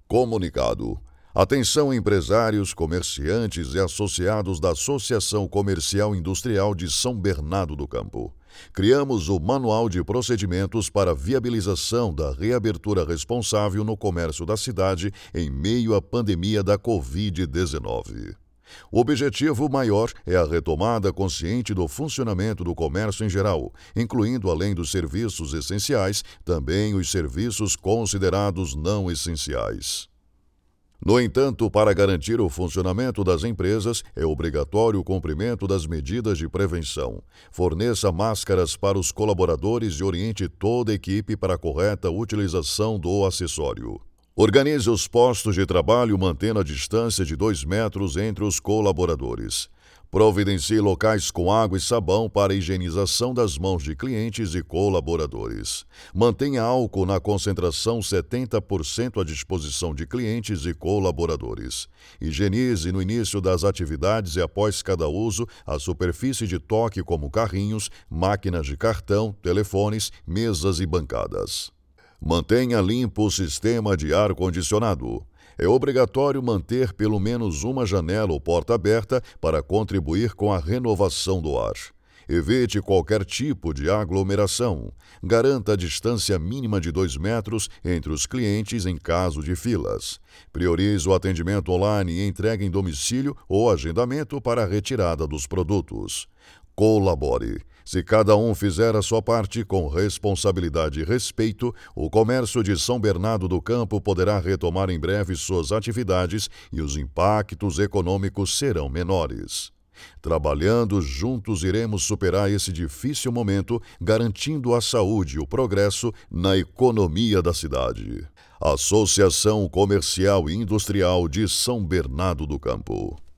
Comunicado. Atenção empresários, comerciantes e associados da Associação Comercial Industrial de São Bernardo do Campo. Criamos o Manual de Procedimentos para Viabilização da Reabertura Responsável no Comércio da cidade em meio à pandemia da Covid-19. O objetivo maior é a retomada consciente do funcionamento do comércio em geral, incluindo, além dos serviços essenciais, também os serviços considerados não essenciais. No entanto, para garantir o funcionamento das empresas, é obrigatório o cumprimento das medidas de prevenção. Forneça máscaras para os colaboradores e oriente toda a equipe para a correta utilização do acessório. Organize os postos de trabalho mantendo a distância de 2 metros entre os colaboradores. Providencie locais com água e sabão para a higienização das mãos de clientes e colaboradores. Mantenha álcool na concentração 70% à disposição de clientes e colaboradores. Higienize no início das atividades e após cada uso a superfície de toque como carrinhos, máquinas de cartão, telefones, mesas e bancadas. Mantenha limpo o sistema de ar-condicionado. É obrigatório manter pelo menos uma janela ou porta aberta para contribuir com a renovação do ar. Evite qualquer tipo de aglomeração. Garanta a distância mínima de 2 metros entre os clientes em caso de filas. Priorize o atendimento online e entrega em domicílio ou agendamento para a retirada dos produtos. Colabore. Se cada um fizer a sua parte com responsabilidade e respeito, o comércio de São Bernardo do Campo poderá retomar em breve suas atividades e os impactos econômicos serão menores. Trabalhando juntos, iremos superar esse difícil momento, garantindo a saúde e o progresso na economia da cidade. Associação Comercial e Industrial de São Bernardo do Campo.